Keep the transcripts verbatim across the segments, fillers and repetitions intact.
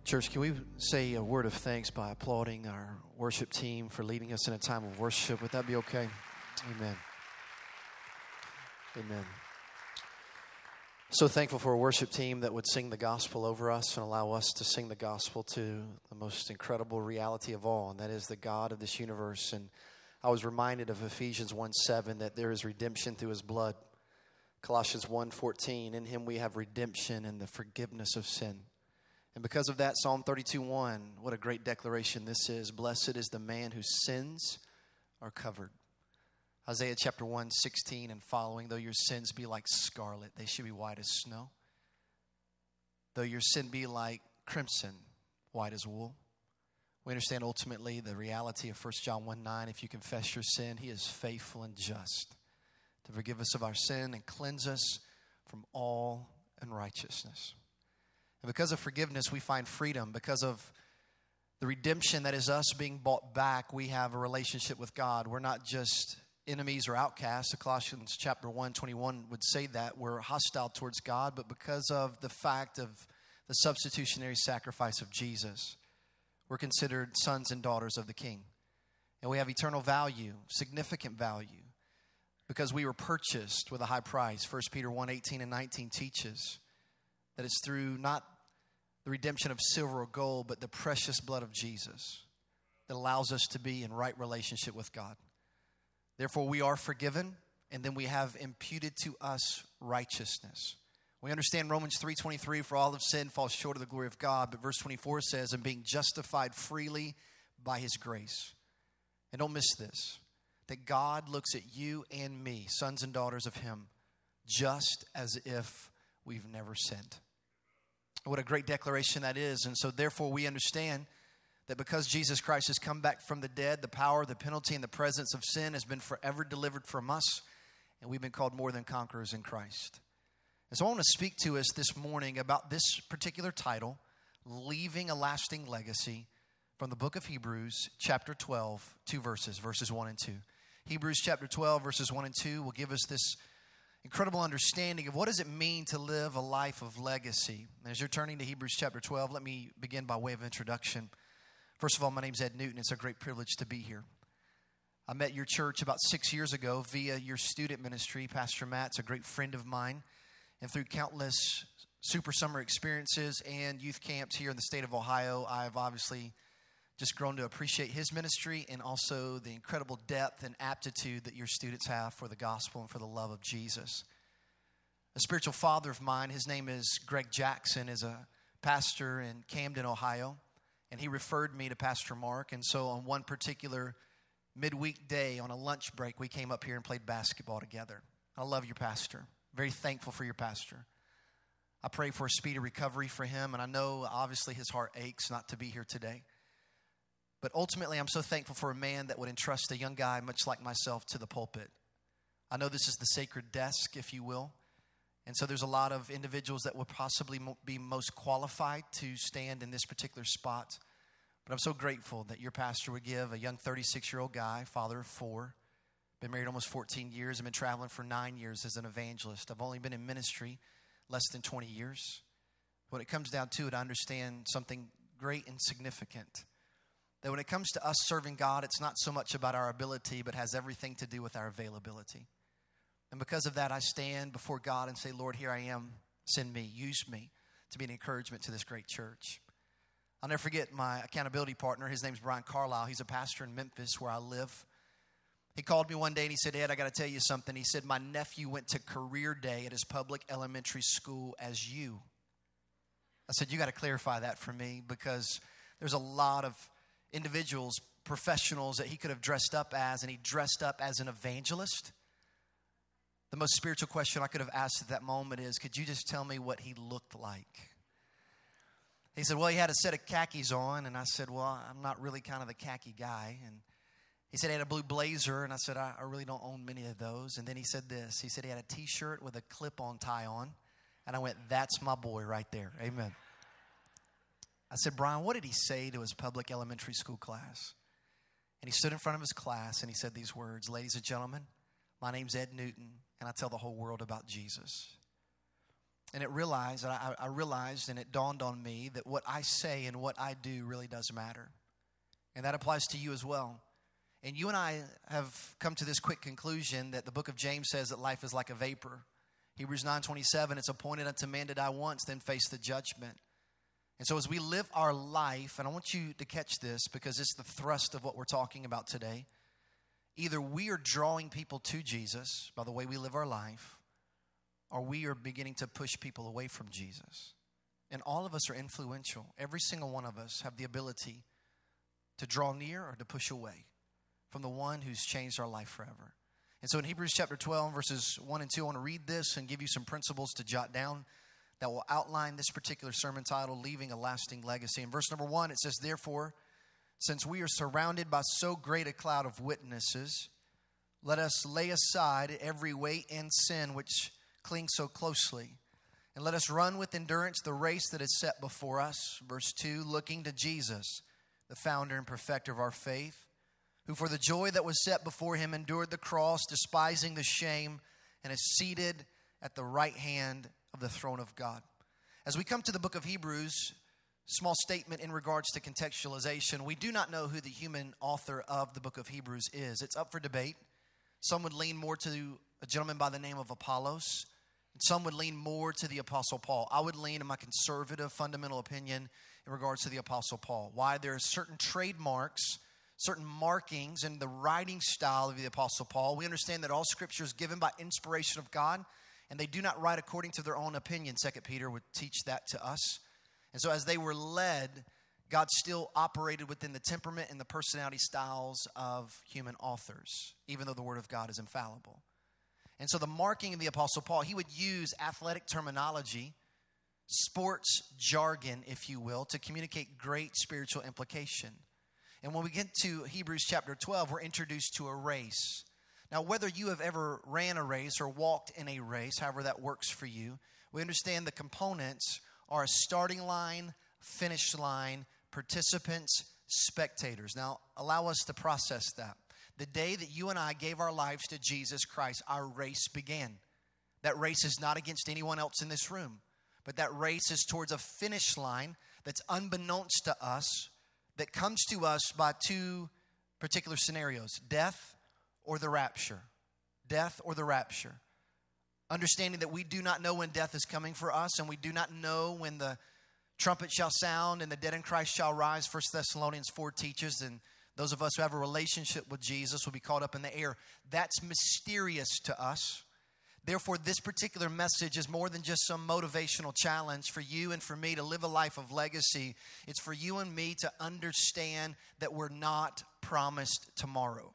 Church, can we say a word of thanks by applauding our worship team for leading us in a time of worship? Would that be okay? Amen. Amen. So thankful for a worship team that would sing the gospel over us and allow us to sing the gospel to the most incredible reality of all, and that is the God of this universe. And I was reminded of Ephesians one seven, that there is redemption through his blood. Colossians one fourteen, in him we have redemption and the forgiveness of sin. And because of that, Psalm thirty-two one, what a great declaration this is. Blessed is the man whose sins are covered. Isaiah chapter one sixteen and following, though your sins be like scarlet, they should be white as snow. Though your sin be like crimson, white as wool. We understand ultimately the reality of First John one nine. If you confess your sin, he is faithful and just to forgive us of our sin and cleanse us from all unrighteousness. And because of forgiveness, we find freedom. Because of the redemption that is us being bought back, we have a relationship with God. We're not just enemies or outcasts. Colossians chapter one twenty-one would say that. We're hostile towards God, but because of the fact of the substitutionary sacrifice of Jesus, we're considered sons and daughters of the King. And we have eternal value, significant value, because we were purchased with a high price. First Peter one eighteen and nineteen teaches that it's through not the redemption of silver or gold, but the precious blood of Jesus that allows us to be in right relationship with God. Therefore, we are forgiven, and then we have imputed to us righteousness. We understand Romans three twenty-three, for all of sin falls short of the glory of God. But verse twenty-four says, and being justified freely by his grace. And don't miss this, that God looks at you and me, sons and daughters of him, just as if we've never sinned. What a great declaration that is. And so therefore we understand that because Jesus Christ has come back from the dead, the power, the penalty, and the presence of sin has been forever delivered from us, and we've been called more than conquerors in Christ. And so I want to speak to us this morning about this particular title, Leaving a Lasting Legacy, from the book of Hebrews, chapter twelve, two verses, verses one and two. Hebrews chapter twelve, verses one and two will give us this incredible understanding of what does it mean to live a life of legacy. And as you're turning to Hebrews chapter twelve, let me begin by way of introduction. First of all, my name's Ed Newton. It's a great privilege to be here. I met your church about six years ago via your student ministry. Pastor Matt's a great friend of mine. And through countless super summer experiences and youth camps here in the state of Ohio, I've obviously just grown to appreciate his ministry and also the incredible depth and aptitude that your students have for the gospel and for the love of Jesus. A spiritual father of mine, his name is Greg Jackson, is a pastor in Camden, Ohio. And he referred me to Pastor Mark. And so on one particular midweek day on a lunch break, we came up here and played basketball together. I love your pastor. Very thankful for your pastor. I pray for a speedy recovery for him. And I know obviously his heart aches not to be here today. But ultimately, I'm so thankful for a man that would entrust a young guy much like myself to the pulpit. I know this is the sacred desk, if you will. And so there's a lot of individuals that would possibly be most qualified to stand in this particular spot. But I'm so grateful that your pastor would give a young thirty-six-year-old guy, father of four, been married almost fourteen years, I've been traveling for nine years as an evangelist. I've only been in ministry less than twenty years. When it comes down to it, I understand something great and significant. That when it comes to us serving God, it's not so much about our ability, but has everything to do with our availability. And because of that, I stand before God and say, Lord, here I am. Send me, use me to be an encouragement to this great church. I'll never forget my accountability partner. His name's Brian Carlisle. He's a pastor in Memphis where I live. He called me one day and he said, Ed, I got to tell you something. He said, my nephew went to career day at his public elementary school as you. I said, you got to clarify that for me because there's a lot of individuals, professionals that he could have dressed up as, and he dressed up as an evangelist. The most spiritual question I could have asked at that moment is, could you just tell me what he looked like? He said, well, he had a set of khakis on. And I said, well, I'm not really kind of the khaki guy. And he said he had a blue blazer. And I said, I, I really don't own many of those. And then he said this. He said he had a T-shirt with a clip-on tie on. And I went, that's my boy right there. Amen. I said, Brian, what did he say to his public elementary school class? And he stood in front of his class and he said these words, ladies and gentlemen, my name's Ed Newton, and I tell the whole world about Jesus. And it realized, I, I realized, and it dawned on me that what I say and what I do really does matter. And that applies to you as well. And you and I have come to this quick conclusion that the book of James says that life is like a vapor. Hebrews nine twenty-seven, it's appointed unto man to die once, then face the judgment. And so as we live our life, and I want you to catch this because it's the thrust of what we're talking about today. Either we are drawing people to Jesus by the way we live our life, or we are beginning to push people away from Jesus. And all of us are influential. Every single one of us have the ability to draw near or to push away from the one who's changed our life forever. And so in Hebrews chapter twelve, verses one and two, I want to read this and give you some principles to jot down that will outline this particular sermon title, Leaving a Lasting Legacy. In verse number one, it says, therefore, since we are surrounded by so great a cloud of witnesses, let us lay aside every weight and sin which clings so closely, and let us run with endurance the race that is set before us. Verse two, looking to Jesus, the founder and perfecter of our faith, who for the joy that was set before him endured the cross, despising the shame, and is seated at the right hand of the throne of God. As we come to the book of Hebrews, small statement in regards to contextualization. We do not know who the human author of the book of Hebrews is. It's up for debate. Some would lean more to a gentleman by the name of Apollos. And some would lean more to the Apostle Paul. I would lean in my conservative fundamental opinion in regards to the Apostle Paul. Why? There are certain trademarks, certain markings in the writing style of the Apostle Paul. We understand that all Scripture is given by inspiration of God, and they do not write according to their own opinion. Second Peter would teach that to us. And so as they were led, God still operated within the temperament and the personality styles of human authors, even though the Word of God is infallible. And so the marking of the Apostle Paul, he would use athletic terminology, sports jargon, if you will, to communicate great spiritual implication. And when we get to Hebrews chapter twelve, we're introduced to a race. Now, whether you have ever ran a race or walked in a race, however that works for you, we understand the components are a starting line, finish line, participants, spectators. Now, allow us to process that. The day that you and I gave our lives to Jesus Christ, our race began. That race is not against anyone else in this room, but that race is towards a finish line that's unbeknownst to us, that comes to us by two particular scenarios, death or the rapture. Death or the rapture. Understanding that we do not know when death is coming for us, and we do not know when the trumpet shall sound and the dead in Christ shall rise. First Thessalonians four teaches, and those of us who have a relationship with Jesus will be caught up in the air. That's mysterious to us. Therefore, this particular message is more than just some motivational challenge for you and for me to live a life of legacy. It's for you and me to understand that we're not promised tomorrow.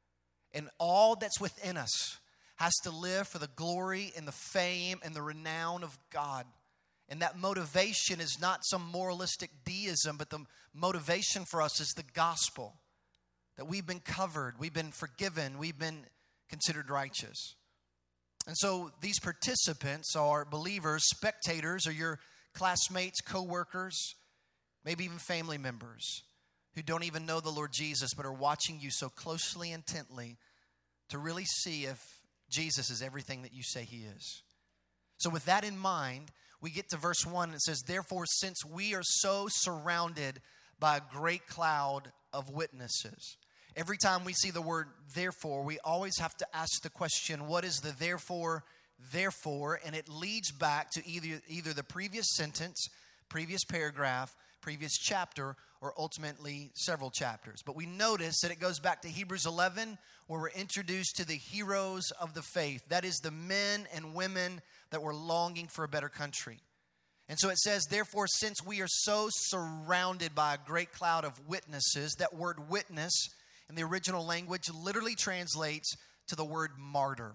And all that's within us has to live for the glory and the fame and the renown of God. And that motivation is not some moralistic deism, but the motivation for us is the gospel. That we've been covered, we've been forgiven, we've been considered righteous. And so these participants are believers, spectators, or your classmates, co-workers, maybe even family members who don't even know the Lord Jesus, but are watching you so closely, intently to really see if Jesus is everything that you say he is. So with that in mind, we get to verse one, and it says, therefore, since we are so surrounded by a great cloud of witnesses. Every time we see the word therefore, we always have to ask the question, what is the therefore, therefore? And it leads back to either, either the previous sentence, previous paragraph, previous chapter, or ultimately several chapters. But we notice that it goes back to Hebrews eleven, where we're introduced to the heroes of the faith. That is the men and women that were longing for a better country. And so it says, therefore, since we are so surrounded by a great cloud of witnesses, that word witness in the original language literally translates to the word martyr.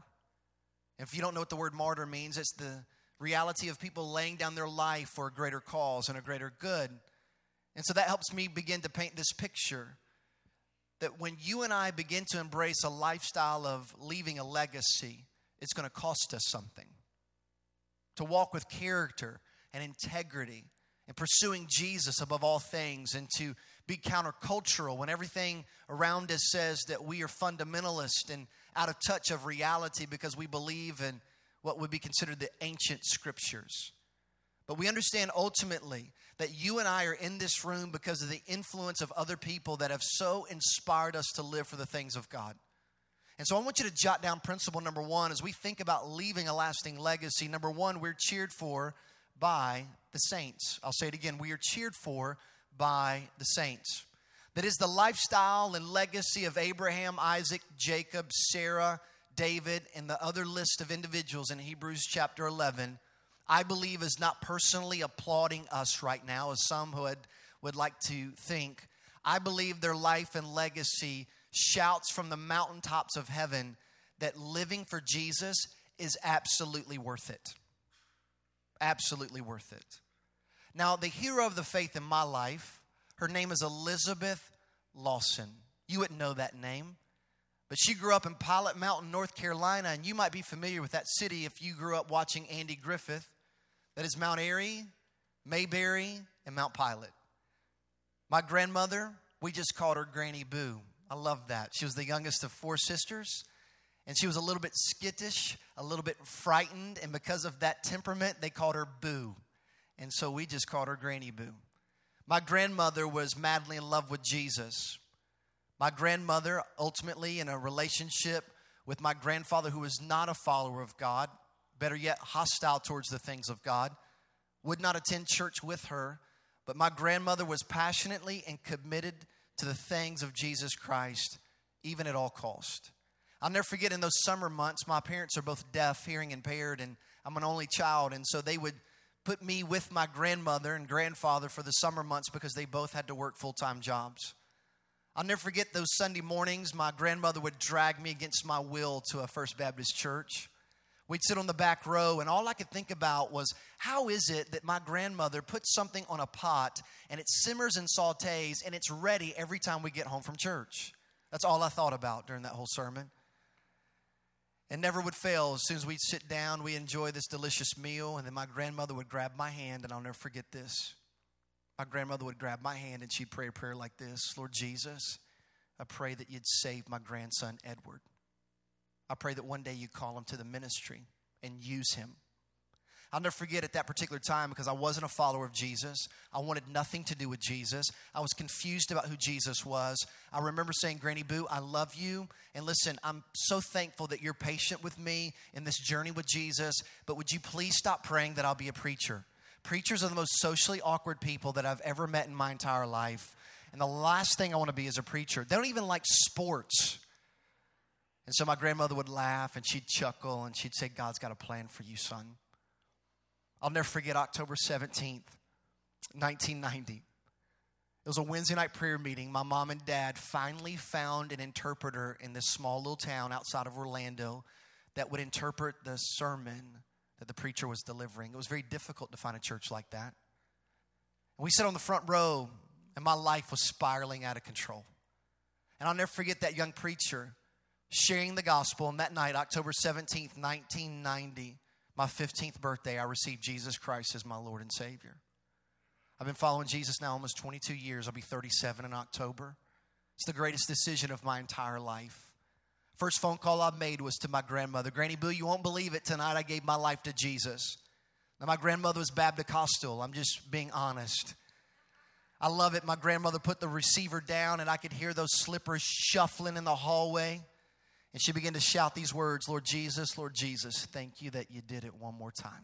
If you don't know what the word martyr means, it's the reality of people laying down their life for a greater cause and a greater good. And so that helps me begin to paint this picture that when you and I begin to embrace a lifestyle of leaving a legacy, it's going to cost us something. To walk with character and integrity and pursuing Jesus above all things, and to be countercultural when everything around us says that we are fundamentalist and out of touch of reality because we believe in what would be considered the ancient scriptures. But we understand ultimately that you and I are in this room because of the influence of other people that have so inspired us to live for the things of God. And so I want you to jot down principle number one as we think about leaving a lasting legacy. Number one, we're cheered for by the saints. I'll say it again. We are cheered for by the saints. That is the lifestyle and legacy of Abraham, Isaac, Jacob, Sarah, David, and the other list of individuals in Hebrews chapter eleven, I believe is not personally applauding us right now, as some would, would like to think. I believe their life and legacy shouts from the mountaintops of heaven that living for Jesus is absolutely worth it. Absolutely worth it. Now, the hero of the faith in my life, her name is Elizabeth Lawson. You wouldn't know that name, but she grew up in Pilot Mountain, North Carolina, and you might be familiar with that city if you grew up watching Andy Griffith. That is Mount Airy, Mayberry, and Mount Pilot. My grandmother, we just called her Granny Boo. I love that. She was the youngest of four sisters, and she was a little bit skittish, a little bit frightened, and because of that temperament, they called her Boo. And so we just called her Granny Boo. My grandmother was madly in love with Jesus. My grandmother, ultimately in a relationship with my grandfather who was not a follower of God, better yet, hostile towards the things of God, would not attend church with her, but my grandmother was passionately and committed to the things of Jesus Christ, even at all cost. I'll never forget in those summer months, my parents are both deaf, hearing impaired, and I'm an only child, and so they would put me with my grandmother and grandfather for the summer months because they both had to work full-time jobs. I'll never forget those Sunday mornings, my grandmother would drag me against my will to a First Baptist church. We'd sit on the back row, and all I could think about was, how is it that my grandmother puts something on a pot, and it simmers and sautés, and it's ready every time we get home from church? That's all I thought about during that whole sermon. And never would fail. As soon as we'd sit down, we enjoy this delicious meal, and then my grandmother would grab my hand, and I'll never forget this. My grandmother would grab my hand, and she'd pray a prayer like this: Lord Jesus, I pray that you'd save my grandson, Edward. I pray that one day you call him to the ministry and use him. I'll never forget at that particular time, because I wasn't a follower of Jesus. I wanted nothing to do with Jesus. I was confused about who Jesus was. I remember saying, Granny Boo, I love you. And listen, I'm so thankful that you're patient with me in this journey with Jesus. But would you please stop praying that I'll be a preacher? Preachers are the most socially awkward people that I've ever met in my entire life. And the last thing I want to be is a preacher. They don't even like sports. And so my grandmother would laugh and she'd chuckle and she'd say, God's got a plan for you, son. I'll never forget October seventeenth, nineteen ninety. It was a Wednesday night prayer meeting. My mom and dad finally found an interpreter in this small little town outside of Orlando that would interpret the sermon that the preacher was delivering. It was very difficult to find a church like that. And we sat on the front row, and my life was spiraling out of control. And I'll never forget that young preacher sharing the gospel. And that night, October seventeenth, nineteen ninety, my fifteenth birthday, I received Jesus Christ as my Lord and Savior. I've been following Jesus now almost twenty-two years. I'll be thirty-seven in October. It's the greatest decision of my entire life. First phone call I made was to my grandmother. Granny Boo, you won't believe it. Tonight I gave my life to Jesus. Now, my grandmother was Baptist-Costal. I'm just being honest. I love it. My grandmother put the receiver down, and I could hear those slippers shuffling in the hallway. And she began to shout these words, Lord Jesus, Lord Jesus, thank you that you did it one more time.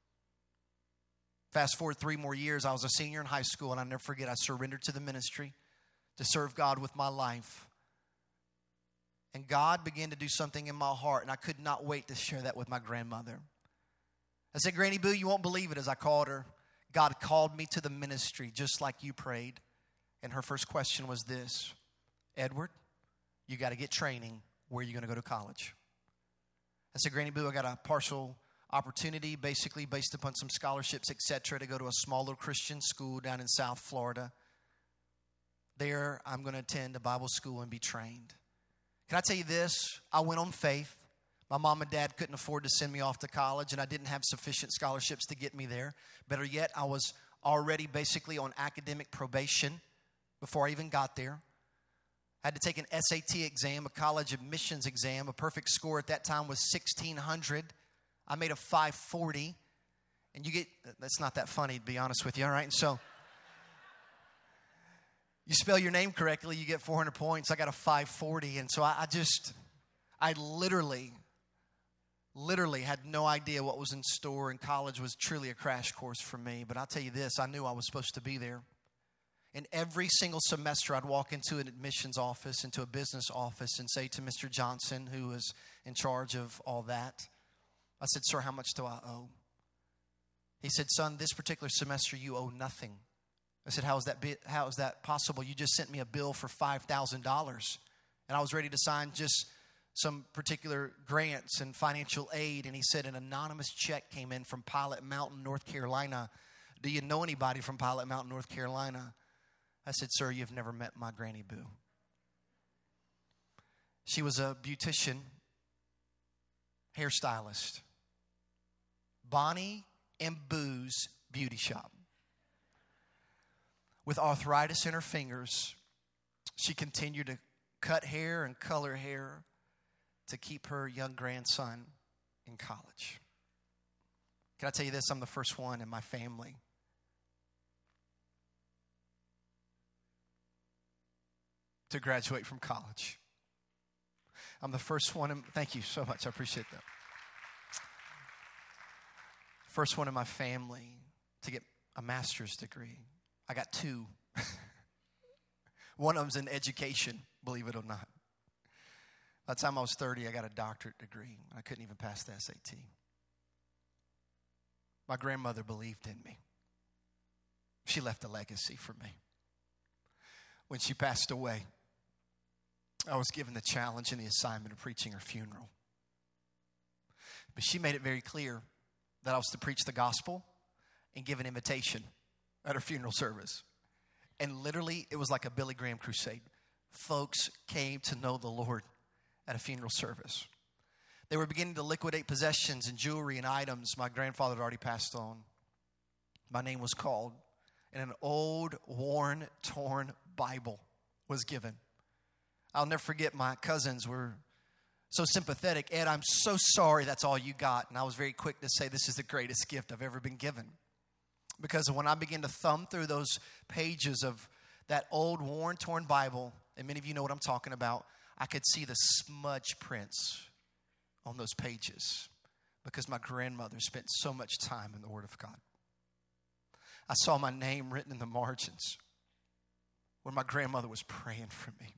Fast forward three more years, I was a senior in high school, and I'll never forget, I surrendered to the ministry to serve God with my life. And God began to do something in my heart, and I could not wait to share that with my grandmother. I said, Granny Boo, you won't believe it, as I called her. God called me to the ministry just like you prayed. And her first question was this: Edward, you got to get training. Where are you going to go to college? I said, Granny Boo, I got a partial opportunity, basically based upon some scholarships, et cetera, to go to a small little Christian school down in South Florida. There, I'm going to attend a Bible school and be trained. Can I tell you this? I went on faith. My mom and dad couldn't afford to send me off to college, and I didn't have sufficient scholarships to get me there. Better yet, I was already basically on academic probation before I even got there. I had to take an S A T exam, a college admissions exam. A perfect score at that time was sixteen hundred. I made a five forty. And you get, that's not that funny to be honest with you, all right? And so, you spell your name correctly, you get four hundred points. I got a five forty. And so I, I just, I literally, literally had no idea what was in store. And college was truly a crash course for me. But I'll tell you this, I knew I was supposed to be there. And every single semester, I'd walk into an admissions office, into a business office, and say to Mister Johnson, who was in charge of all that, I said, sir, how much do I owe? He said, son, this particular semester you owe nothing. I said, how is that, be- how is that possible? You just sent me a bill for five thousand dollars. And I was ready to sign just some particular grants and financial aid. And he said, an anonymous check came in from Pilot Mountain, North Carolina. Do you know anybody from Pilot Mountain, North Carolina? I said, sir, you've never met my Granny Boo. She was a beautician, hairstylist. Bonnie and Boo's Beauty Shop. With arthritis in her fingers, she continued to cut hair and color hair to keep her young grandson in college. Can I tell you this? I'm the first one in my family to graduate from college. I'm the first one in, thank you so much. I appreciate that. First one in my family to get a master's degree. I got two. One of them's in education, believe it or not. By the time I was thirty, I got a doctorate degree. I couldn't even pass the S A T. My grandmother believed in me. She left a legacy for me. When she passed away, I was given the challenge and the assignment of preaching her funeral. But she made it very clear that I was to preach the gospel and give an invitation at her funeral service. And literally, it was like a Billy Graham crusade. Folks came to know the Lord at a funeral service. They were beginning to liquidate possessions and jewelry and items. My grandfather had already passed on. My name was called, and an old, worn, torn Bible was given. I'll never forget, my cousins were so sympathetic. Ed, I'm so sorry that's all you got. And I was very quick to say, this is the greatest gift I've ever been given. Because when I began to thumb through those pages of that old, worn, torn Bible, and many of you know what I'm talking about, I could see the smudge prints on those pages because my grandmother spent so much time in the Word of God. I saw my name written in the margins when my grandmother was praying for me.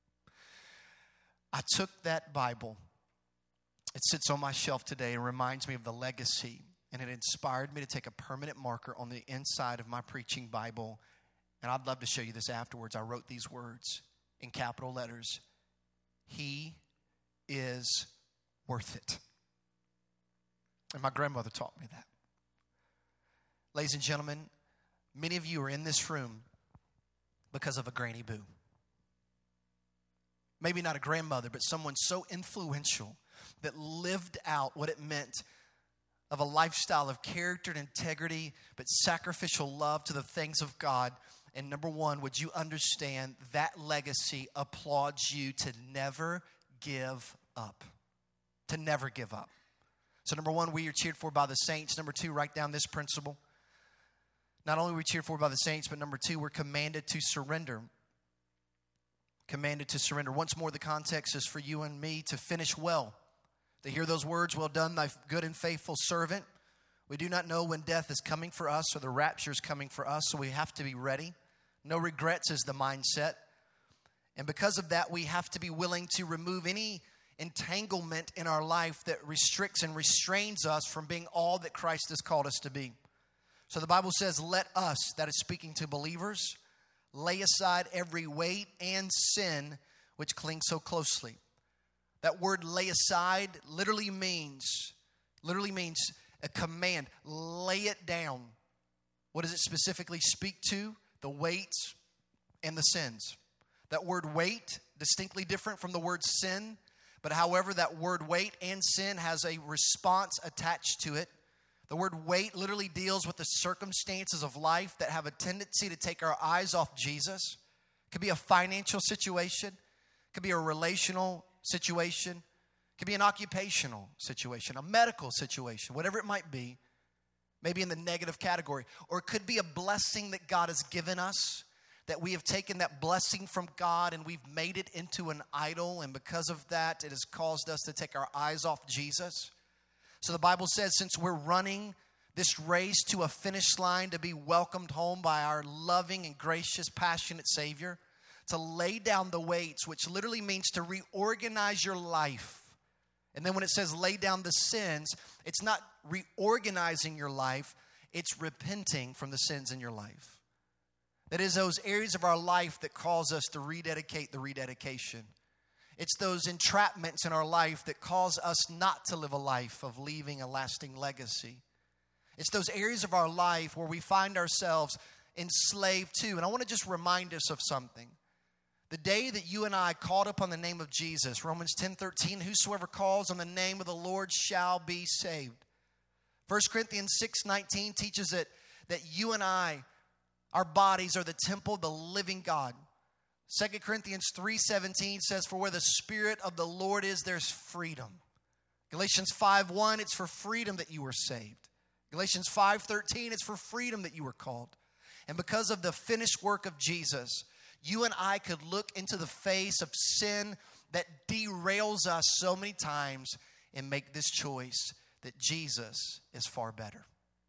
I took that Bible. It sits on my shelf today and reminds me of the legacy. And it inspired me to take a permanent marker on the inside of my preaching Bible. And I'd love to show you this afterwards. I wrote these words in capital letters. He is worth it. And my grandmother taught me that. Ladies and gentlemen, many of you are in this room because of a Granny Boo. Maybe not a grandmother, but someone so influential that lived out what it meant of a lifestyle of character and integrity, but sacrificial love to the things of God. And number one, would you understand that legacy applauds you to never give up? To never give up. So number one, we are cheered for by the saints. Number two, write down this principle. Not only are we cheered for by the saints, but number two, we're commanded to surrender. Commanded to surrender. Once more, the context is for you and me to finish well. To hear those words, well done, thy good and faithful servant. We do not know when death is coming for us or the rapture is coming for us, so we have to be ready. No regrets is the mindset. And because of that, we have to be willing to remove any entanglement in our life that restricts and restrains us from being all that Christ has called us to be. So the Bible says, let us, that is speaking to believers, lay aside every weight and sin which clings so closely. That word lay aside literally means, literally means a command. Lay it down. What does it specifically speak to? The weights and the sins. That word weight, distinctly different from the word sin. But however, that word weight and sin has a response attached to it. The word weight literally deals with the circumstances of life that have a tendency to take our eyes off Jesus. It could be a financial situation. It could be a relational situation. It could be an occupational situation, a medical situation, whatever it might be, maybe in the negative category. Or it could be a blessing that God has given us, that we have taken that blessing from God and we've made it into an idol. And because of that, it has caused us to take our eyes off Jesus. So the Bible says, since we're running this race to a finish line to be welcomed home by our loving and gracious, passionate Savior, to lay down the weights, which literally means to reorganize your life. And then when it says lay down the sins, it's not reorganizing your life, it's repenting from the sins in your life. That is those areas of our life that cause us to rededicate the rededication. It's those entrapments in our life that cause us not to live a life of leaving a lasting legacy. It's those areas of our life where we find ourselves enslaved to. And I want to just remind us of something. The day that you and I called upon the name of Jesus, Romans ten thirteen, whosoever calls on the name of the Lord shall be saved. First Corinthians six nineteen teaches that, that you and I, our bodies are the temple of the living God. Second Corinthians three seventeen says, for where the Spirit of the Lord is, there's freedom. Galatians five one, it's for freedom that you were saved. Galatians five thirteen, it's for freedom that you were called. And because of the finished work of Jesus, you and I could look into the face of sin that derails us so many times and make this choice that Jesus is far better.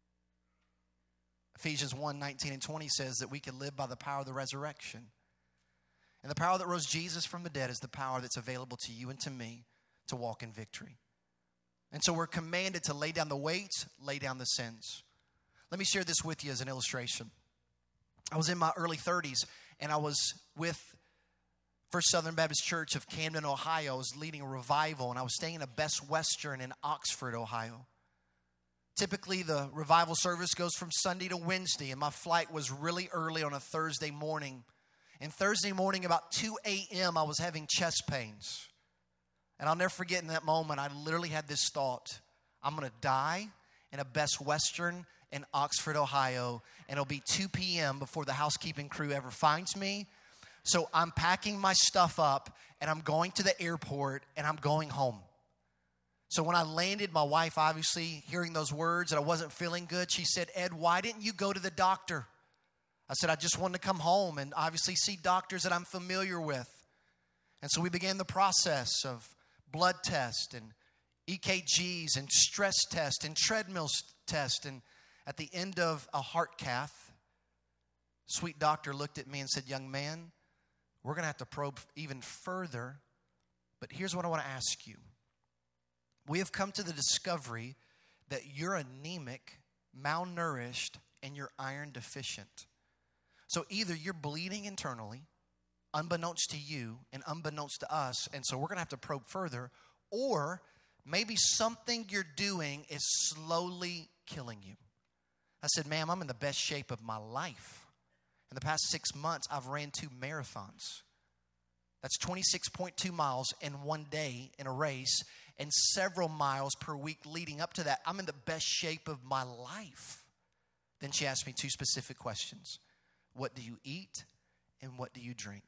Ephesians one nineteen and twenty says that we can live by the power of the resurrection. And the power that rose Jesus from the dead is the power that's available to you and to me to walk in victory. And so we're commanded to lay down the weights, lay down the sins. Let me share this with you as an illustration. I was in my early thirties, and I was with First Southern Baptist Church of Camden, Ohio. I was leading a revival, and I was staying in a Best Western in Oxford, Ohio. Typically, the revival service goes from Sunday to Wednesday, and my flight was really early on a Thursday morning. And Thursday morning, about two a.m., I was having chest pains. And I'll never forget in that moment, I literally had this thought: I'm going to die in a Best Western in Oxford, Ohio, and it'll be two p.m. before the housekeeping crew ever finds me. So I'm packing my stuff up, and I'm going to the airport, and I'm going home. So when I landed, my wife, obviously hearing those words that I wasn't feeling good, she said, Ed, why didn't you go to the doctor? I said, I just wanted to come home and obviously see doctors that I'm familiar with. And so we began the process of blood test and E K Gs and stress test and treadmill test. And at the end of a heart cath, sweet doctor looked at me and said, young man, we're going to have to probe even further. But here's what I want to ask you. We have come to the discovery that you're anemic, malnourished, and you're iron deficient. So either you're bleeding internally, unbeknownst to you and unbeknownst to us, and so we're going to have to probe further, or maybe something you're doing is slowly killing you. I said, ma'am, I'm in the best shape of my life. In the past six months, I've ran two marathons. That's twenty-six point two miles in one day in a race and several miles per week leading up to that. I'm in the best shape of my life. Then she asked me two specific questions. What do you eat and what do you drink?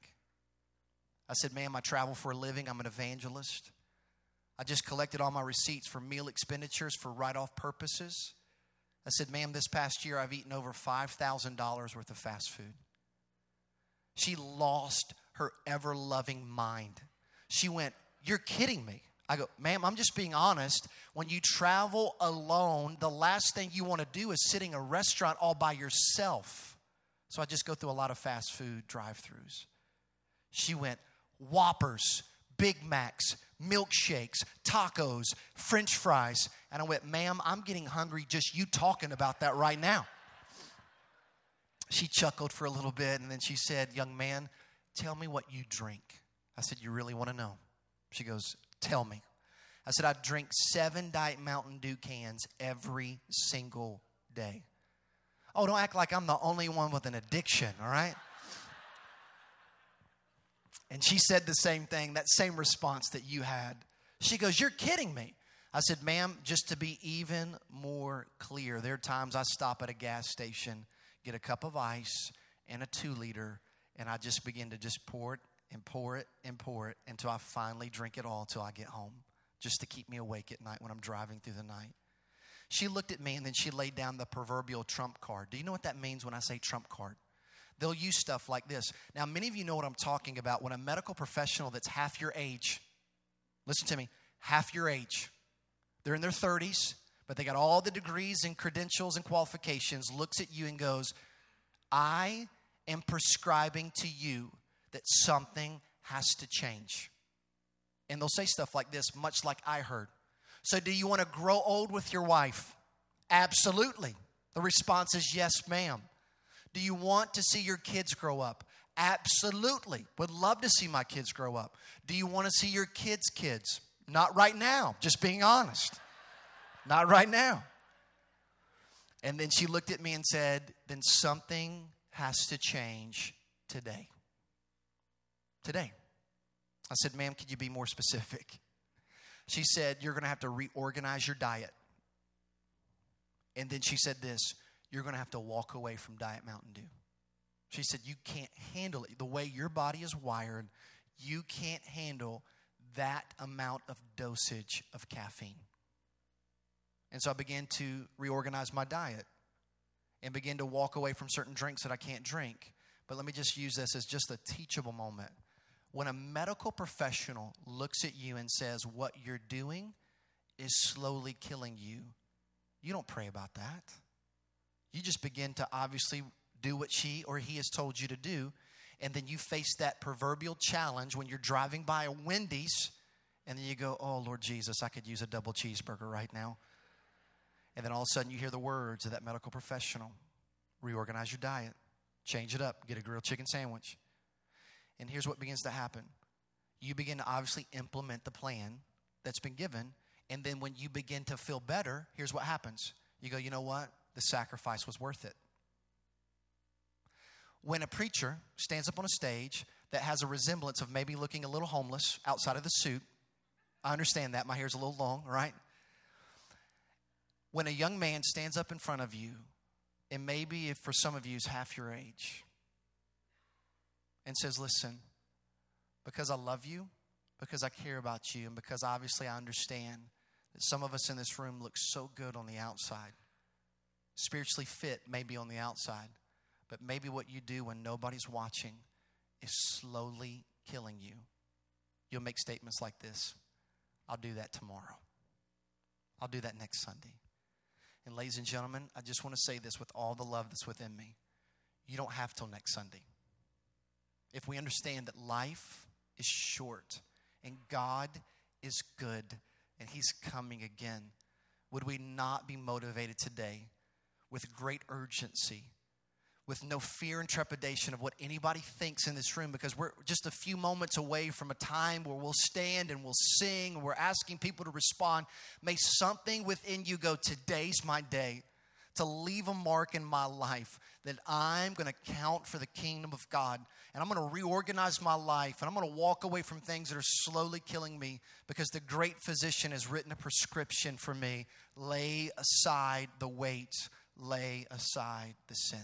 I said, ma'am, I travel for a living. I'm an evangelist. I just collected all my receipts for meal expenditures for write-off purposes. I said, ma'am, this past year I've eaten over five thousand dollars worth of fast food. She lost her ever-loving mind. She went, you're kidding me. I go, ma'am, I'm just being honest. When you travel alone, the last thing you want to do is sit in a restaurant all by yourself. So I just go through a lot of fast food drive-thrus. She went, Whoppers, Big Macs, milkshakes, tacos, French fries. And I went, ma'am, I'm getting hungry just you talking about that right now. She chuckled for a little bit, and then she said, young man, tell me what you drink. I said, you really want to know? She goes, tell me. I said, I drink seven Diet Mountain Dew cans every single day. Oh, don't act like I'm the only one with an addiction, all right? And she said the same thing, that same response that you had. She goes, you're kidding me. I said, ma'am, just to be even more clear, there are times I stop at a gas station, get a cup of ice and a two liter, and I just begin to just pour it and pour it and pour it until I finally drink it all until I get home. just to keep me awake at night when I'm driving through the night. She looked at me and then she laid down the proverbial trump card. Do you know what that means when I say trump card? They'll use stuff like this. Now, many of you know what I'm talking about. When a medical professional that's half your age, listen to me, half your age, they're in their thirties, but they got all the degrees and credentials and qualifications, looks at you and goes, I am prescribing to you that something has to change. And they'll say stuff like this, much like I heard. So do you want to grow old with your wife? Absolutely. The response is yes, ma'am. Do you want to see your kids grow up? Absolutely. Would love to see my kids grow up. Do you want to see your kids' kids? Not right now. Just being honest. Not right now. And then she looked at me and said, then something has to change today. Today. I said, ma'am, could you be more specific? She said, you're going to have to reorganize your diet. And then she said this, you're going to have to walk away from Diet Mountain Dew. She said, you can't handle it. The way your body is wired, you can't handle that amount of dosage of caffeine. And so I began to reorganize my diet and begin to walk away from certain drinks that I can't drink. But let me just use this as just a teachable moment. When a medical professional looks at you and says, what you're doing is slowly killing you, you don't pray about that. You just begin to obviously do what she or he has told you to do, and then you face that proverbial challenge when you're driving by a Wendy's, and then you go, oh, Lord Jesus, I could use a double cheeseburger right now. And then all of a sudden you hear the words of that medical professional. Reorganize your diet. Change it up. Get a grilled chicken sandwich. And here's what begins to happen. You begin to obviously implement the plan that's been given. And then when you begin to feel better, here's what happens. You go, you know what? The sacrifice was worth it. When a preacher stands up on a stage that has a resemblance of maybe looking a little homeless outside of the suit, I understand that. My hair's a little long, right? When a young man stands up in front of you, and maybe if for some of you is half your age, and says, listen, because I love you, because I care about you, and because obviously I understand that some of us in this room look so good on the outside, spiritually fit maybe on the outside, but maybe what you do when nobody's watching is slowly killing you. You'll make statements like this. I'll do that tomorrow. I'll do that next Sunday. And ladies and gentlemen, I just want to say this with all the love that's within me. You don't have till next Sunday. If we understand that life is short and God is good and He's coming again, would we not be motivated today with great urgency, with no fear and trepidation of what anybody thinks in this room, because we're just a few moments away from a time where we'll stand and we'll sing and we're asking people to respond. May something within you go, today's my day to leave a mark in my life that I'm going to count for the kingdom of God. And I'm going to reorganize my life. And I'm going to walk away from things that are slowly killing me, because the great physician has written a prescription for me. Lay aside the weight. Lay aside the sin.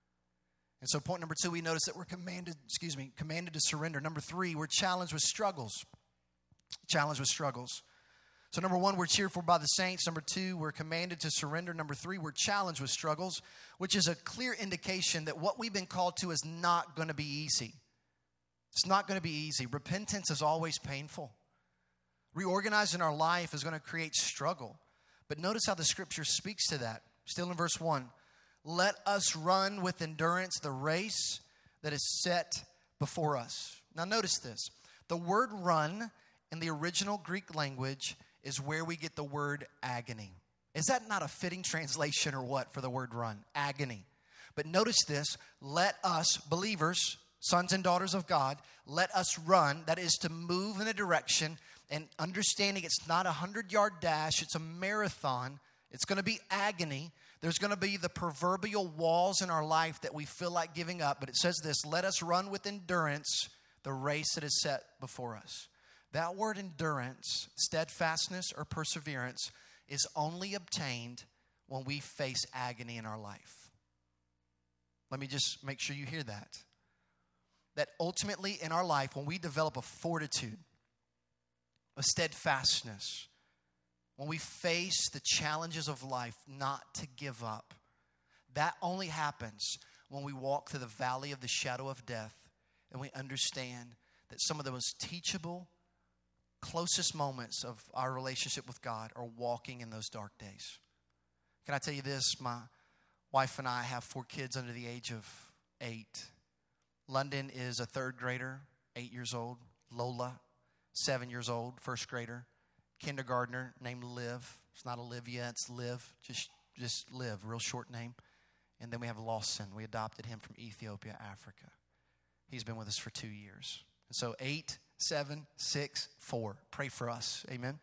And so point number two, we notice that we're commanded, excuse me, commanded to surrender. Number three, we're challenged with struggles. Challenged with struggles. So number one, we're cheered for by the saints. Number two, we're commanded to surrender. Number three, we're challenged with struggles, which is a clear indication that what we've been called to is not going to be easy. It's not going to be easy. Repentance is always painful. Reorganizing our life is going to create struggle. But notice how the scripture speaks to that. Still in verse one, let us run with endurance the race that is set before us. Now notice this. The word run in the original Greek language is where we get the word agony. Is that not a fitting translation or what for the word run? Agony. But notice this. Let us, believers, sons and daughters of God, let us run. That is to move in a direction, and understanding it's not a hundred-yard dash. It's a marathon. It's going to be agony. There's going to be the proverbial walls in our life that we feel like giving up. But it says this, let us run with endurance the race that is set before us. That word endurance, steadfastness or perseverance, is only obtained when we face agony in our life. Let me just make sure you hear that. That ultimately in our life, when we develop a fortitude, a steadfastness. When we face the challenges of life, not to give up. That only happens when we walk through the valley of the shadow of death and we understand that some of the most teachable, closest moments of our relationship with God are walking in those dark days. Can I tell you this? My wife and I have four kids under the age of eight. London is a third grader, eight years old. Lola, seven years old, first grader. Kindergartner named Liv. It's not Olivia, it's Liv. Just, just Liv, real short name. And then we have Lawson. We adopted him from Ethiopia, Africa. He's been with us for two years. And so eight, seven, six, four. Pray for us. Amen.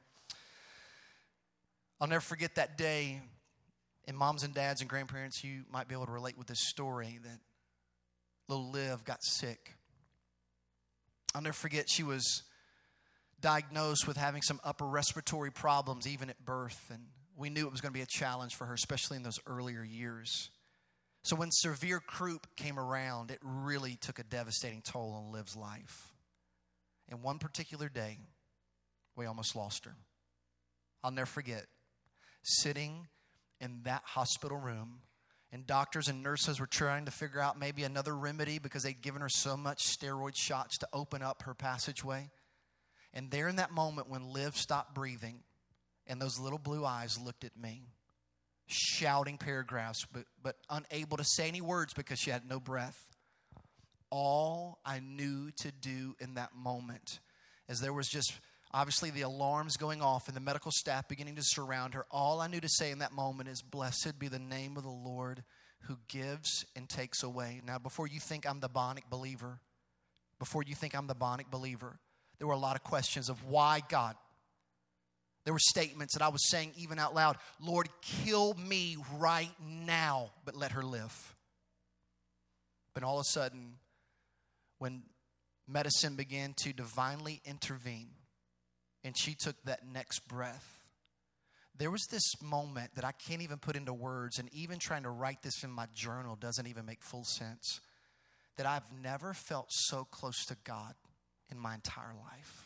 I'll never forget that day. And moms and dads and grandparents, you might be able to relate with this story that little Liv got sick. I'll never forget she was diagnosed with having some upper respiratory problems even at birth. And we knew it was going to be a challenge for her, especially in those earlier years. So when severe croup came around, it really took a devastating toll on Liv's life. And one particular day, we almost lost her. I'll never forget sitting in that hospital room, and doctors and nurses were trying to figure out maybe another remedy because they'd given her so much steroid shots to open up her passageway. And there in that moment when Liv stopped breathing and those little blue eyes looked at me, shouting paragraphs, but, but unable to say any words because she had no breath. All I knew to do in that moment, as there was just obviously the alarms going off and the medical staff beginning to surround her, all I knew to say in that moment is, blessed be the name of the Lord who gives and takes away. Now, before you think I'm the Bionic believer, before you think I'm the Bionic believer, there were a lot of questions of why God. There were statements that I was saying even out loud, Lord, kill me right now, but let her live. But all of a sudden, when medicine began to divinely intervene and she took that next breath, there was this moment that I can't even put into words, and even trying to write this in my journal doesn't even make full sense, that I've never felt so close to God in my entire life.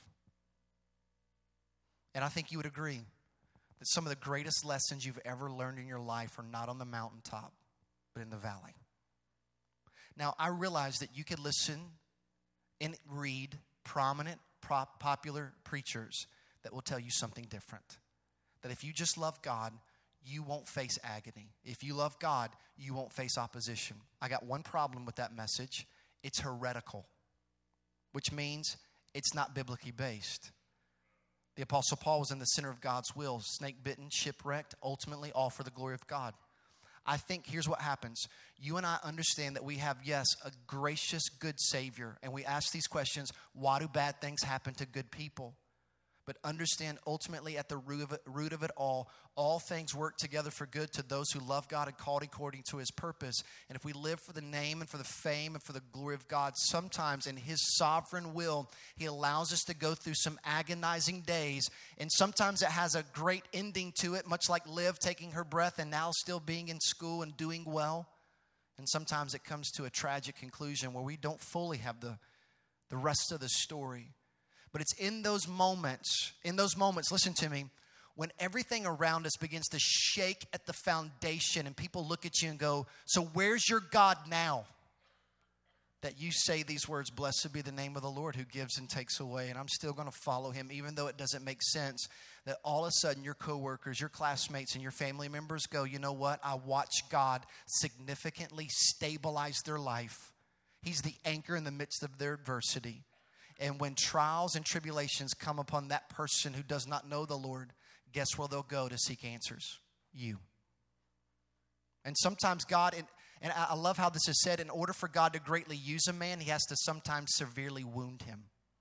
And I think you would agree that some of the greatest lessons you've ever learned in your life are not on the mountaintop, but in the valley. Now, I realize that you could listen and read prominent, prop, popular preachers that will tell you something different. That if you just love God, you won't face agony. If you love God, you won't face opposition. I got one problem with that message. It's heretical, which means it's not biblically based. The Apostle Paul was in the center of God's will, snake-bitten, shipwrecked, ultimately all for the glory of God. I think here's what happens. You and I understand that we have, yes, a gracious, good Savior. And we ask these questions, why do bad things happen to good people? But understand ultimately at the root of it, root of it all, all things work together for good to those who love God and called according to his purpose. And if we live for the name and for the fame and for the glory of God, sometimes in his sovereign will, he allows us to go through some agonizing days. And sometimes it has a great ending to it, much like Liv taking her breath and now still being in school and doing well. And sometimes it comes to a tragic conclusion where we don't fully have the, the rest of the story. But it's in those moments, in those moments, listen to me, when everything around us begins to shake at the foundation and people look at you and go, so where's your God now? That you say these words, blessed be the name of the Lord who gives and takes away, and I'm still going to follow him even though it doesn't make sense. That all of a sudden your coworkers, your classmates, and your family members go, you know what? I watched God significantly stabilize their life. He's the anchor in the midst of their adversity. And when trials and tribulations come upon that person who does not know the Lord, guess where they'll go to seek answers? You. And sometimes God, and, and I love how this is said, in order for God to greatly use a man, he has to sometimes severely wound him.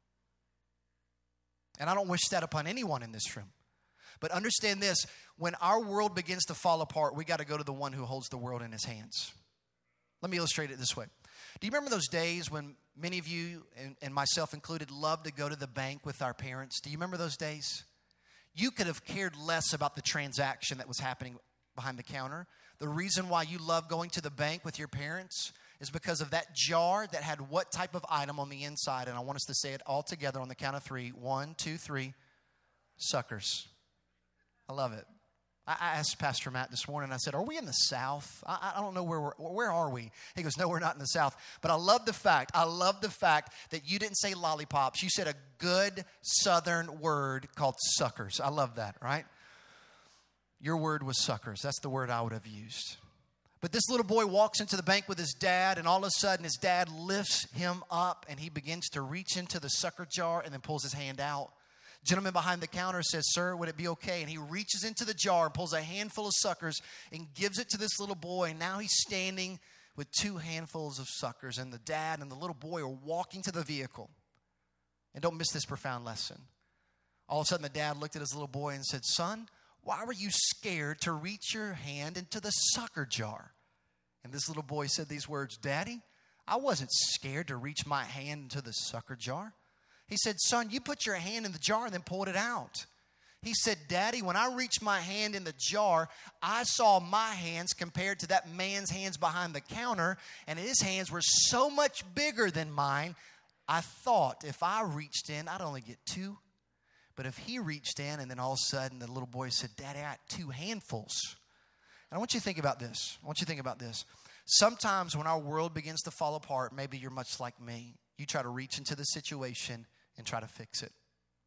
And I don't wish that upon anyone in this room. But understand this, when our world begins to fall apart, we got to go to the one who holds the world in his hands. Let me illustrate it this way. Do you remember those days when many of you, and, and myself included, loved to go to the bank with our parents? Do you remember those days? You could have cared less about the transaction that was happening behind the counter. The reason why you love going to the bank with your parents is because of that jar that had what type of item on the inside. And I want us to say it all together on the count of three. One, two, three. Suckers. I love it. I asked Pastor Matt this morning, I said, are we in the South? I, I don't know where we're, where are we? He goes, no, we're not in the South. But I love the fact, I love the fact that you didn't say lollipops. You said a good Southern word called suckers. I love that, right? Your word was suckers. That's the word I would have used. But this little boy walks into the bank with his dad, and all of a sudden his dad lifts him up, and he begins to reach into the sucker jar and then pulls his hand out. Gentleman behind the counter says, sir, would it be okay? And he reaches into the jar and pulls a handful of suckers and gives it to this little boy. And now he's standing with two handfuls of suckers. And the dad and the little boy are walking to the vehicle. And don't miss this profound lesson. All of a sudden, the dad looked at his little boy and said, son, why were you scared to reach your hand into the sucker jar? And this little boy said these words, Daddy, I wasn't scared to reach my hand into the sucker jar. He said, son, you put your hand in the jar and then pulled it out. He said, Daddy, when I reached my hand in the jar, I saw my hands compared to that man's hands behind the counter, and his hands were so much bigger than mine. I thought if I reached in, I'd only get two. But if he reached in, and then all of a sudden the little boy said, Daddy, I got two handfuls. And I want you to think about this. I want you to think about this. Sometimes when our world begins to fall apart, maybe you're much like me. You try to reach into the situation and try to fix it.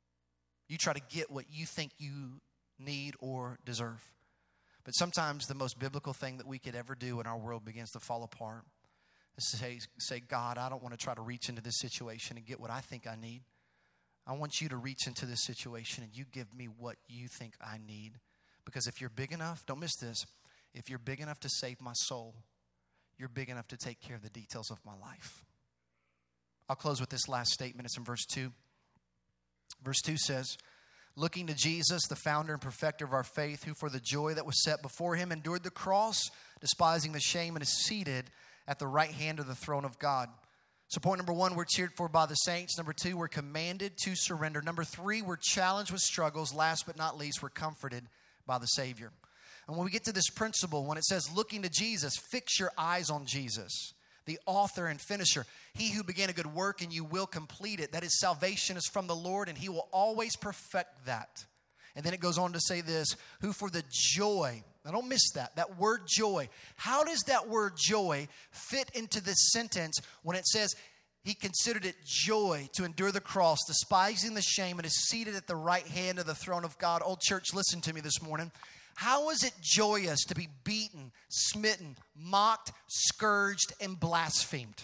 You try to get what you think you need or deserve. But sometimes the most biblical thing that we could ever do when our world begins to fall apart is to say, say, God, I don't want to try to reach into this situation and get what I think I need. I want you to reach into this situation and you give me what you think I need. Because if you're big enough, don't miss this, if you're big enough to save my soul, you're big enough to take care of the details of my life. I'll close with this last statement. It's in verse two. Verse two says, looking to Jesus, the founder and perfecter of our faith, who for the joy that was set before him endured the cross, despising the shame, and is seated at the right hand of the throne of God. So point number one, we're cheered for by the saints. Number two, we're commanded to surrender. Number three, we're challenged with struggles. Last but not least, we're comforted by the Savior. And when we get to this principle, when it says looking to Jesus, fix your eyes on Jesus, the author and finisher. He who began a good work and you will complete it. That is, salvation is from the Lord and he will always perfect that. And then it goes on to say this, who for the joy, now don't miss that, that word joy. How does that word joy fit into this sentence when it says he considered it joy to endure the cross, despising the shame, and is seated at the right hand of the throne of God? Old church, listen to me this morning. How is it joyous to be beaten, smitten, mocked, scourged, and blasphemed?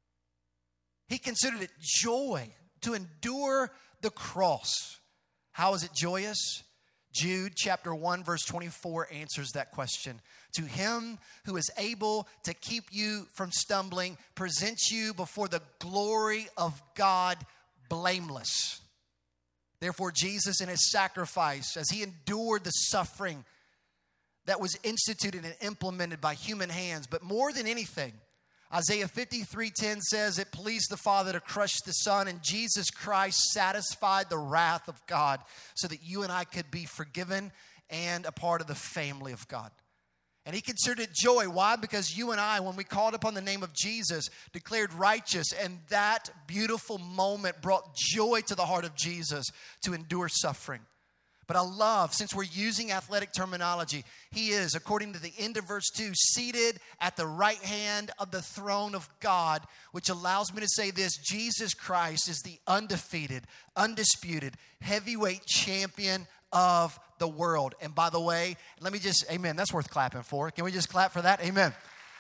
He considered it joy to endure the cross. How is it joyous? Jude chapter one verse twenty-four answers that question. To him who is able to keep you from stumbling, presents you before the glory of God blameless. Therefore Jesus in his sacrifice, as he endured the suffering that was instituted and implemented by human hands. But more than anything, Isaiah fifty-three ten says it pleased the Father to crush the Son, and Jesus Christ satisfied the wrath of God so that you and I could be forgiven and a part of the family of God. And he considered it joy. Why? Because you and I, when we called upon the name of Jesus, declared righteous, and that beautiful moment brought joy to the heart of Jesus to endure suffering. But I love, since we're using athletic terminology, he is, according to the end of verse two, seated at the right hand of the throne of God, which allows me to say this: Jesus Christ is the undefeated, undisputed, heavyweight champion of the world. And by the way, let me just, amen, that's worth clapping for. Can we just clap for that? Amen.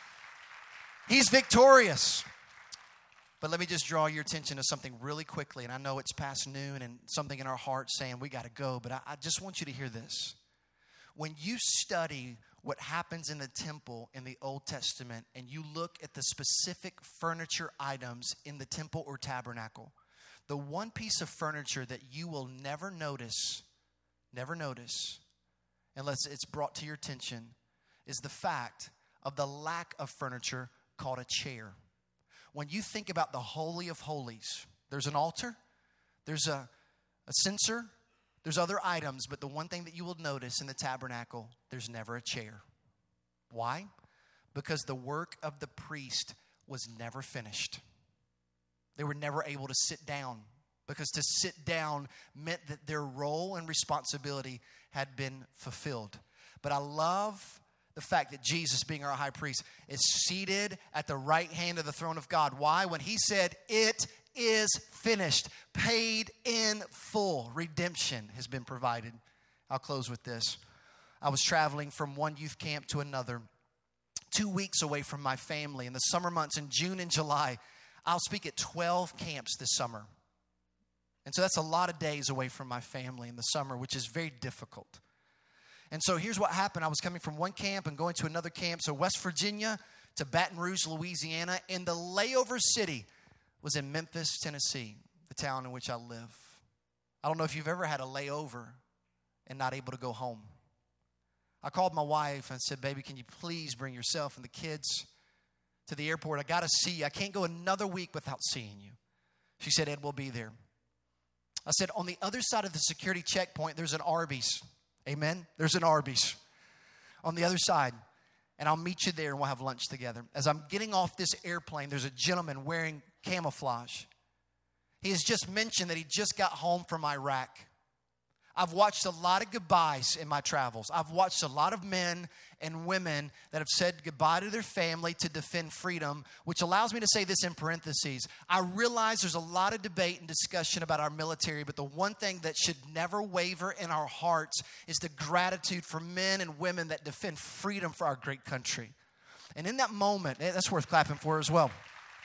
He's victorious. But let me just draw your attention to something really quickly. And I know it's past noon and something in our hearts saying we got to go. But I, I just want you to hear this. When you study what happens in the temple in the Old Testament and you look at the specific furniture items in the temple or tabernacle, the one piece of furniture that you will never notice, never notice, unless it's brought to your attention, is the fact of the lack of furniture called a chair. When you think about the Holy of Holies, there's an altar, there's a, a censer, there's other items, but the one thing that you will notice in the tabernacle, there's never a chair. Why? Because the work of the priest was never finished. They were never able to sit down because to sit down meant that their role and responsibility had been fulfilled. But I love the fact that Jesus, being our high priest, is seated at the right hand of the throne of God. Why? When he said, "It is finished," paid in full, redemption has been provided. I'll close with this. I was traveling from one youth camp to another, two weeks away from my family. In the summer months, in June and July, I'll speak at twelve camps this summer. And so that's a lot of days away from my family in the summer, which is very difficult. And so here's what happened. I was coming from one camp and going to another camp. So West Virginia to Baton Rouge, Louisiana. And the layover city was in Memphis, Tennessee, the town in which I live. I don't know if you've ever had a layover and not able to go home. I called my wife and said, "Baby, can you please bring yourself and the kids to the airport? I got to see you. I can't go another week without seeing you." She said, "Ed, we'll be there." I said, "On the other side of the security checkpoint, there's an Arby's." Amen? There's an Arby's on the other side. And I'll meet you there and we'll have lunch together. As I'm getting off this airplane, there's a gentleman wearing camouflage. He has just mentioned that he just got home from Iraq. I've watched a lot of goodbyes in my travels. I've watched a lot of men and women that have said goodbye to their family to defend freedom, which allows me to say this in parentheses. I realize there's a lot of debate and discussion about our military, but the one thing that should never waver in our hearts is the gratitude for men and women that defend freedom for our great country. And in that moment, that's worth clapping for as well.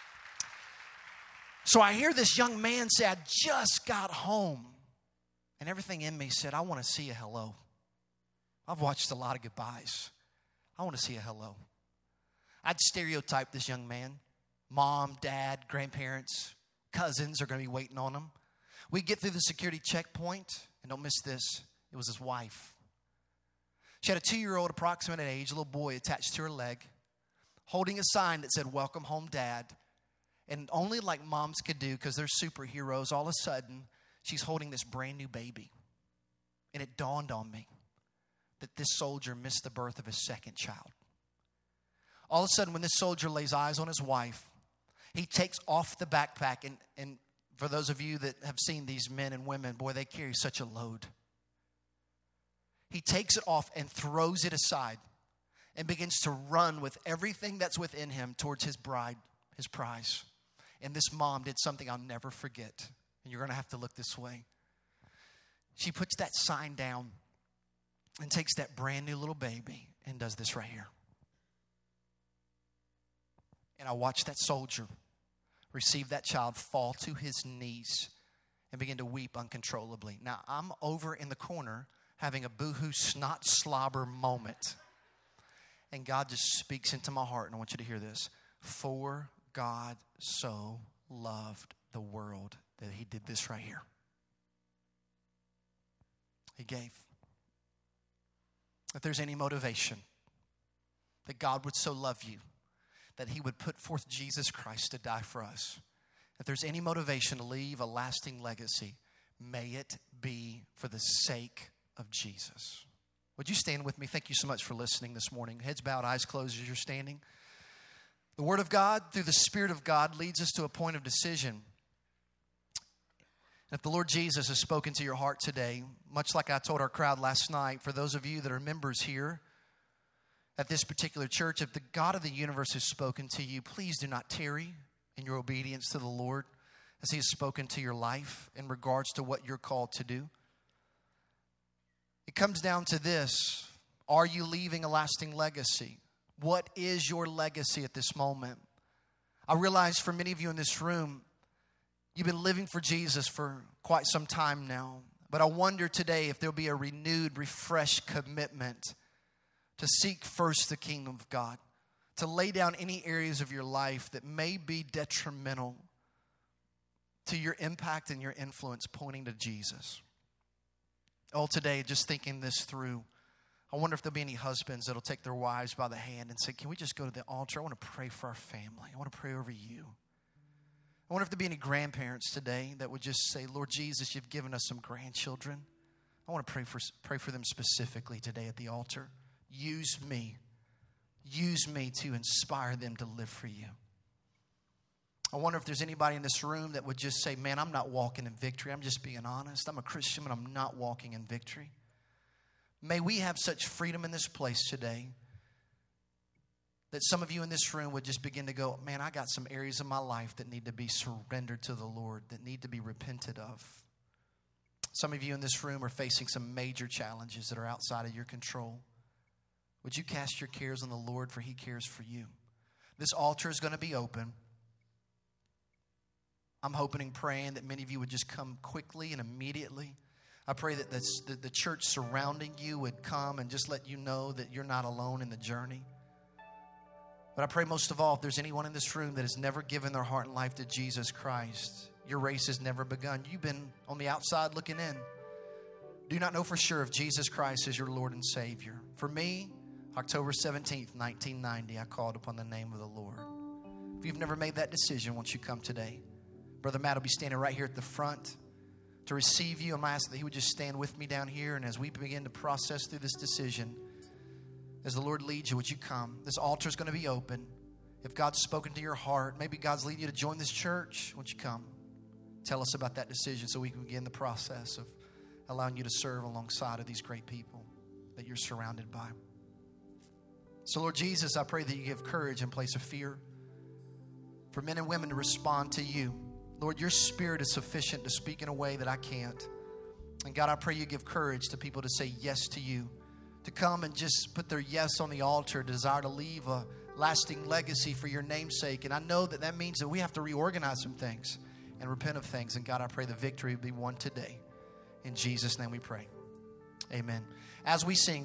So I hear this young man say, "I just got home." And everything in me said, "I want to see a hello." I've watched a lot of goodbyes. I want to see a hello. I'd stereotype this young man. Mom, dad, grandparents, cousins are going to be waiting on him. We get through the security checkpoint, and don't miss this, it was his wife. She had a two-year-old approximate age, a little boy attached to her leg, holding a sign that said, "Welcome home, Dad." And only like moms could do, because they're superheroes, all of a sudden, she's holding this brand new baby. And it dawned on me that this soldier missed the birth of his second child. All of a sudden, when this soldier lays eyes on his wife, he takes off the backpack. And, and for those of you that have seen these men and women, boy, they carry such a load. He takes it off and throws it aside and begins to run with everything that's within him towards his bride, his prize. And this mom did something I'll never forget. And you're going to have to look this way. She puts that sign down and takes that brand new little baby and does this right here. And I watched that soldier receive that child, fall to his knees, and begin to weep uncontrollably. Now, I'm over in the corner having a boohoo snot slobber moment. And God just speaks into my heart, and I want you to hear this. For God so loved the world that he did this right here. He gave. If there's any motivation that God would so love you that he would put forth Jesus Christ to die for us, if there's any motivation to leave a lasting legacy, may it be for the sake of Jesus. Would you stand with me? Thank you so much for listening this morning. Heads bowed, eyes closed as you're standing. The Word of God, through the Spirit of God, leads us to a point of decision. If the Lord Jesus has spoken to your heart today, much like I told our crowd last night, for those of you that are members here at this particular church, if the God of the universe has spoken to you, please do not tarry in your obedience to the Lord as he has spoken to your life in regards to what you're called to do. It comes down to this. Are you leaving a lasting legacy? What is your legacy at this moment? I realize for many of you in this room, you've been living for Jesus for quite some time now. But I wonder today if there'll be a renewed, refreshed commitment to seek first the kingdom of God, to lay down any areas of your life that may be detrimental to your impact and your influence pointing to Jesus. Oh, today, just thinking this through, I wonder if there'll be any husbands that'll take their wives by the hand and say, "Can we just go to the altar? I want to pray for our family. I want to pray over you." I wonder if there'll be any grandparents today that would just say, "Lord Jesus, you've given us some grandchildren. I want to pray for, pray for them specifically today at the altar. Use me. Use me to inspire them to live for you." I wonder if there's anybody in this room that would just say, man, I'm not walking in victory. I'm just being honest. I'm a Christian, but I'm not walking in victory. May we have such freedom in this place today that some of you in this room would just begin to go, man, I got some areas of my life that need to be surrendered to the Lord, that need to be repented of. Some of you in this room are facing some major challenges that are outside of your control. Would you cast your cares on the Lord, for He cares for you? This altar is going to be open. I'm hoping and praying that many of you would just come quickly and immediately. I pray that this, the, the church surrounding you would come and just let you know that you're not alone in the journey. But I pray most of all, if there's anyone in this room that has never given their heart and life to Jesus Christ, your race has never begun. You've been on the outside looking in. Do not know for sure if Jesus Christ is your Lord and Savior. For me, October seventeenth, nineteen ninety, I called upon the name of the Lord. If you've never made that decision, won't you come today? Brother Matt will be standing right here at the front to receive you. I'm asking that he would just stand with me down here. And as we begin to process through this decision, as the Lord leads you, would you come? This altar is going to be open. If God's spoken to your heart, maybe God's leading you to join this church, won't you come? Tell us about that decision so we can begin the process of allowing you to serve alongside of these great people that you're surrounded by. So, Lord Jesus, I pray that you give courage in place of fear for men and women to respond to you. Lord, your Spirit is sufficient to speak in a way that I can't. And God, I pray you give courage to people to say yes to you, to come and just put their yes on the altar, desire to leave a lasting legacy for your name's sake. And I know that that means that we have to reorganize some things and repent of things. And God, I pray the victory will be won today. In Jesus' name we pray. Amen. As we sing,